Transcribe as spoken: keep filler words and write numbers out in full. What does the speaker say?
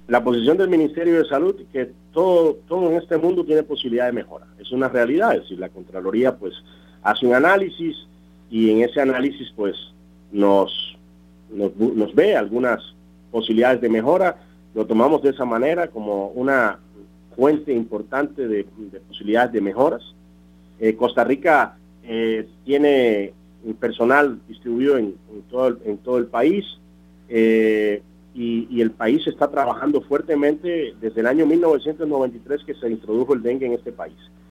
la posición del Ministerio de Salud, que todo, todo en este mundo tiene posibilidad de mejora. Es una realidad, es decir, la Contraloría pues hace un análisis y en ese análisis pues nos, nos, nos ve algunas posibilidades de mejora. Lo tomamos de esa manera como una fuente importante de, de posibilidades de mejoras. Eh, Costa Rica eh, tiene un personal distribuido en, en, todo, el, en todo el país. Eh, Y, y el país está trabajando fuertemente desde el año mil novecientos noventa y tres que se introdujo el dengue en este país.